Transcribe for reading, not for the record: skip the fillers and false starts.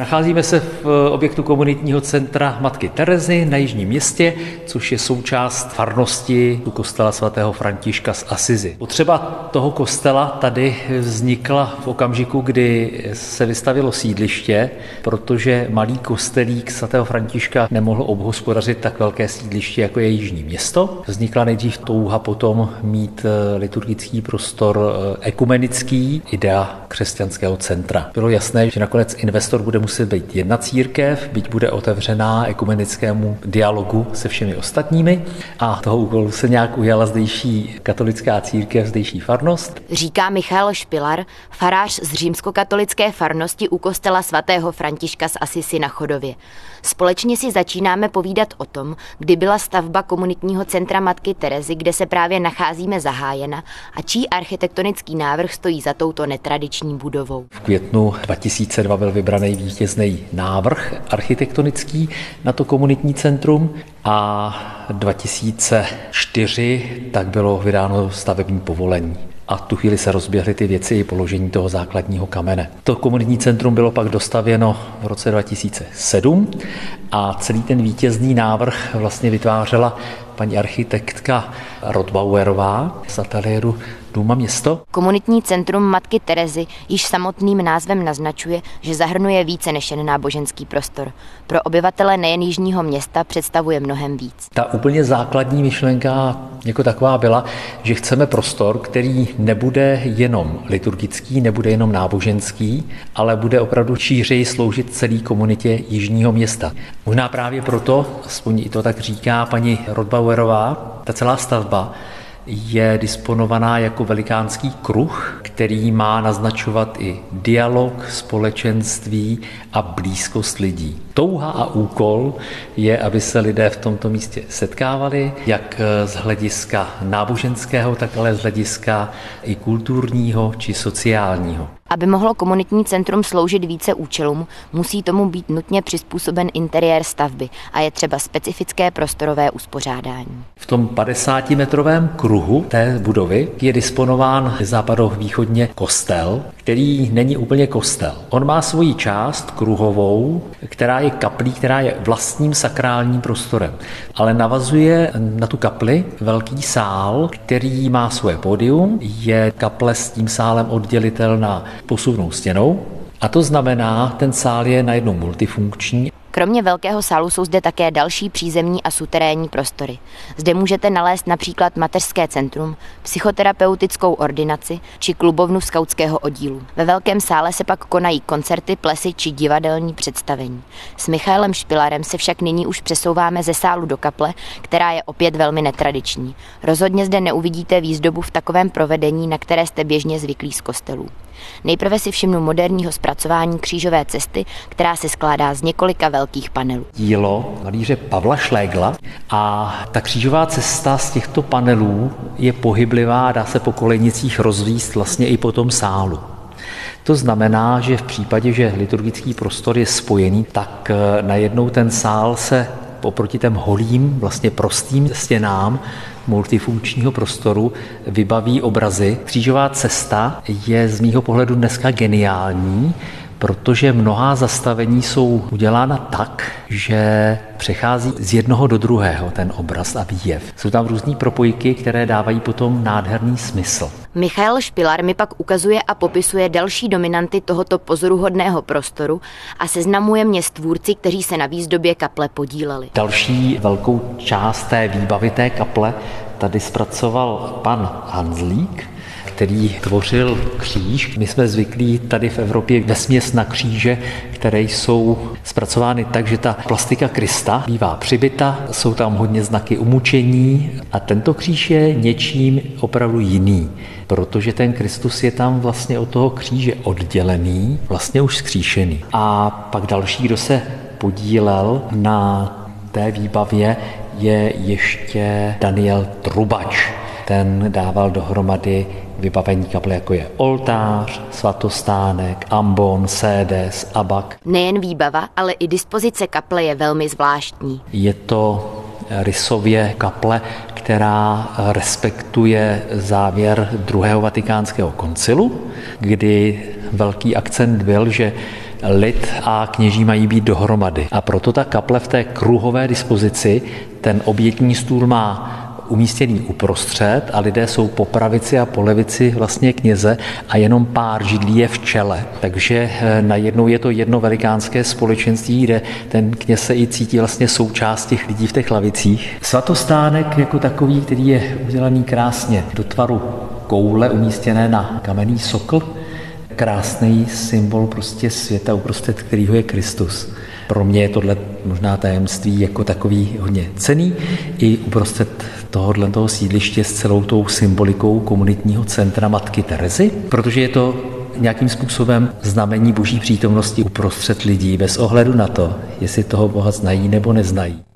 Nacházíme se v objektu komunitního centra Matky Terezy na Jižním Městě, což je součást farnosti u kostela svatého Františka z Assisi. Potřeba toho kostela tady vznikla v okamžiku, kdy se vystavilo sídliště, protože malý kostelík svatého Františka nemohl obhospodařit tak velké sídliště, jako je Jižní Město. Vznikla nejdřív touha potom mít liturgický prostor ekumenický, idea křesťanského centra. Bylo jasné, že nakonec investor bude muset být jedna církev, byť bude otevřená ekumenickému dialogu se všemi ostatními, a toho úkolu se nějak ujala zdejší katolická církev, zdejší farnost. Říká Michal Špilar, farář z římskokatolické farnosti u kostela svatého Františka z Assisi na Chodově. Společně si začínáme povídat o tom, kdy byla stavba komunitního centra Matky Terezy, kde se právě nacházíme, zahájena a čí architektonický návrh stojí za touto netradiční budovou. V květnu 2002 byl vybraný vítězný návrh architektonický na to komunitní centrum a 2004 tak bylo vydáno stavební povolení. A tu chvíli se rozběhly ty věci i položení toho základního kamene. To komunitní centrum bylo pak dostavěno v roce 2007 a celý ten vítězný návrh vlastně vytvářela paní architektka Rothbauerová z ateliéru Duma Město. Komunitní centrum Matky Terezy již samotným názvem naznačuje, že zahrnuje více než jen náboženský prostor. Pro obyvatele nejen Jižního Města představuje mnohem víc. Ta úplně základní myšlenka jako taková byla, že chceme prostor, který nebude jenom liturgický, nebude jenom náboženský, ale bude opravdu šířeji sloužit celé komunitě Jižního Města. Možná právě proto, aspoň i to tak říká paní Rothbauerová, ta celá stavba je disponovaná jako velikánský kruh, který má naznačovat i dialog, společenství a blízkost lidí. Touha a úkol je, aby se lidé v tomto místě setkávali, jak z hlediska náboženského, tak ale z hlediska i kulturního či sociálního. Aby mohlo komunitní centrum sloužit více účelům, musí tomu být nutně přizpůsoben interiér stavby a je třeba specifické prostorové uspořádání. V tom 50-metrovém kruhu té budovy je disponován západovýchodně kostel, který není úplně kostel. On má svoji část kruhovou, která je kaplí, která je vlastním sakrálním prostorem, ale navazuje na tu kapli velký sál, který má svoje pódium, je kaple s tím sálem oddělitelná posuvnou stěnou a to znamená, ten sál je najednou multifunkční. Kromě velkého sálu jsou zde také další přízemní a suterénní prostory. Zde můžete nalézt například mateřské centrum, psychoterapeutickou ordinaci či klubovnu skautského oddílu. Ve velkém sále se pak konají koncerty, plesy či divadelní představení. S Michailem Špilarem se však nyní už přesouváme ze sálu do kaple, která je opět velmi netradiční. Rozhodně zde neuvidíte výzdobu v takovém provedení, na které jste běžně zvyklí z kostelů. Nejprve si všimnu moderního zpracování křížové cesty, která se skládá z několika velkých panelů. Dílo malíře Pavla Šlégla a ta křížová cesta z těchto panelů je pohyblivá a dá se po kolejnicích rozvíst vlastně i po tom sálu. To znamená, že v případě, že liturgický prostor je spojený, tak najednou ten sál se oproti těm holým, vlastně prostým stěnám multifunkčního prostoru vybaví obrazy. Křížová cesta je z mýho pohledu dneska geniální, protože mnohá zastavení jsou udělána tak, že přechází z jednoho do druhého ten obraz a výjev. Jsou tam různý propojky, které dávají potom nádherný smysl. Michail Špilar mi pak ukazuje a popisuje další dominanty tohoto pozoruhodného prostoru a seznamuje mě s tvůrci, kteří se na výzdobě kaple podíleli. Další velkou část té výbavy té kaple tady zpracoval pan Hanzlík, který tvořil kříž. My jsme zvyklí tady v Evropě vesměs na kříže, které jsou zpracovány tak, že ta plastika Krista bývá přibyta, jsou tam hodně znaky umučení a tento kříž je něčím opravdu jiný, protože ten Kristus je tam vlastně od toho kříže oddělený, vlastně už zkříšený. A pak další, kdo se podílel na té výbavě, je ještě Daniel Trubač. Ten dával dohromady vybavení kaple, jako je oltář, svatostánek, ambon, sédes, abak. Nejen výbava, ale i dispozice kaple je velmi zvláštní. Je to rysově kaple, která respektuje závěr druhého vatikánského koncilu, kdy velký akcent byl, že lid a kněží mají být dohromady. A proto ta kaple v té kruhové dispozici, ten obětní stůl má umístěný uprostřed a lidé jsou po pravici a po levici vlastně kněze a jenom pár židlí je v čele. Takže najednou je to jedno velikánské společenství, kde ten kněz se i cítí vlastně součást těch lidí v těch lavicích. Svatostánek jako takový, který je udělaný krásně do tvaru koule umístěné na kamenný sokl, krásný symbol prostě světa, uprostřed kterého je Kristus. Pro mě je tohle možná tajemství jako takový hodně cenný i uprostřed toho sídliště s celou tou symbolikou komunitního centra Matky Terezy, protože je to nějakým způsobem znamení Boží přítomnosti uprostřed lidí bez ohledu na to, jestli toho Boha znají nebo neznají.